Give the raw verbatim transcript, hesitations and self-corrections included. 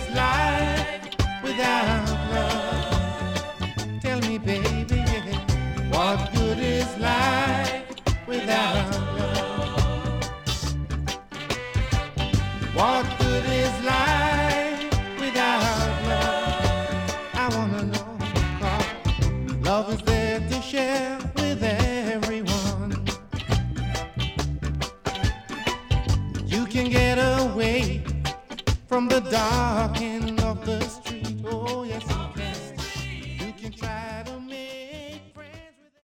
is life without love? Tell me, baby, what good is life without love? What good is life without love? I wanna know, 'cause love is there to share with everyone. You can get away from the dark end of the street.